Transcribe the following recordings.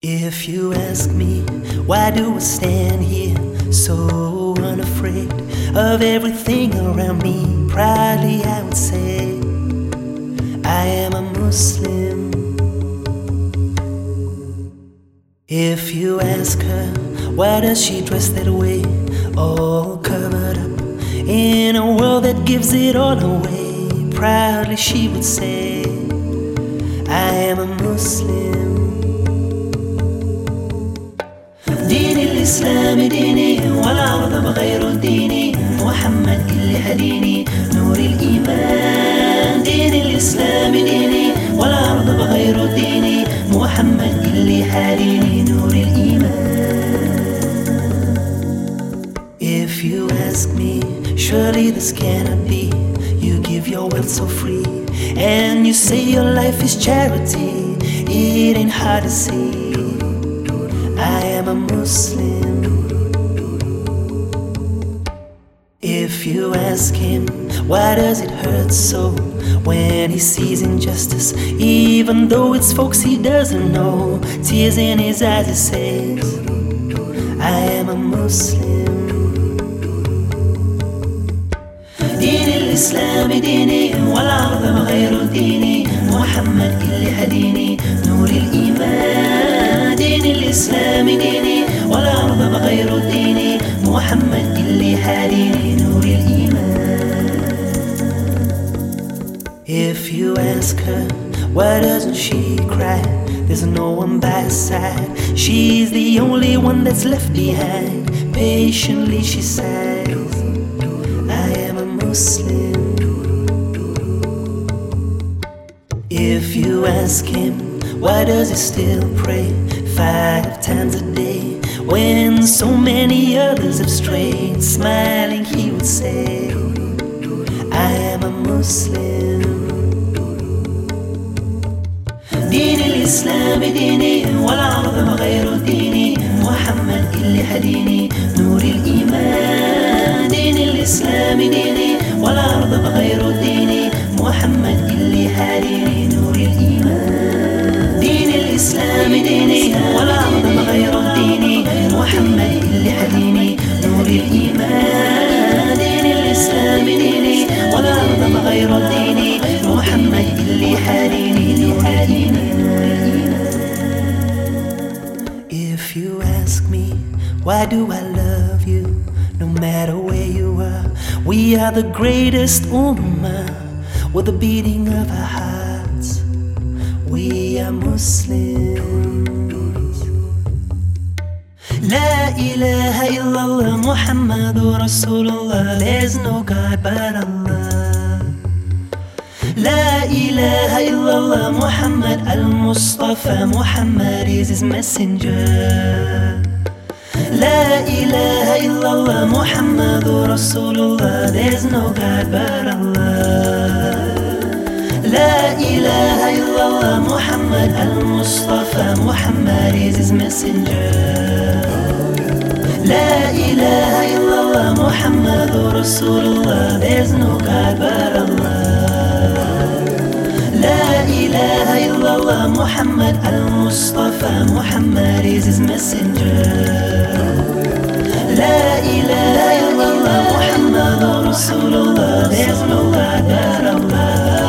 If you ask me, why do I stand here so unafraid of everything around me? Proudly I would say, I am a Muslim. If you ask her, why does she dress that way, all covered up in a world that gives it all away? Proudly she would say, I am a Muslim. دين الإسلام ديني والعرض بغير ديني، محمد اللي هديني نور الإيمان. دين الإسلام ديني والعرض بغير ديني، محمد اللي هديني نور الإيمان. If you ask me, surely this cannot be. You give your wealth so free, and you say your life is charity. It ain't hard to see, I am a Muslim. If you ask him, why does it hurt so when he sees injustice, even though it's folks he doesn't know? Tears in his eyes, he says, I am a Muslim. دين الإسلام ديني والعرض بغير ديني، محمد اللي هديني نور الإيمان. دين الإسلام ديني والعرض بغير ديني، محمد اللي هديني نور الإيمان. If you ask her, why doesn't she cry? There's no one by her side. She's the only one that's left behind. Patiently she sighs, I am a Muslim. If you ask him, why does he still pray 5 times a day when so many others have strayed? Smiling he would say, I am a Muslim. دين الإسلام ديني والعرض بغير ديني، محمد اللي هديني نور الإيمان. دين الإسلام ديني والعرض بغير ديني، محمد اللي هديني نور الإيمان. دين الإسلام ديني والعرض بغير ديني، محمد اللي هديني نور الإيمان. دين الإسلام ديني والعرض بغير ديني، محمد اللي هديني نور الإيمان. If you ask me, why do I love you? No matter where you are, we are the greatest ummah. With the beating of our hearts, we are Muslims. La ilaha illallah Muhammadur Rasulullah. There's no God but Allah. La ilaha illallah Muhammad al-Mustafa. Muhammad is his messenger. La ilaha illallah Muhammadur Rasulullah. There's no God but Allah. La ilaha illallah Muhammad al-Mustafa. Muhammad is his messenger. La ilaha illallah Muhammadur Rasulullah. There's no God but Allah. La ilaha illallah Muhammad al-Mustafa. Muhammad is his messenger. La ilaha illallah Muhammadur Rasulullah. There's no God but Allah.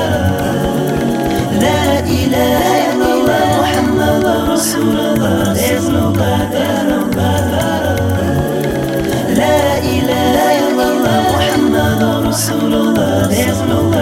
La ilaha illallah Muhammadur Rasulullah. There's no God but Allah. La ilaha illallah Muhammadur Rasulullah. There's no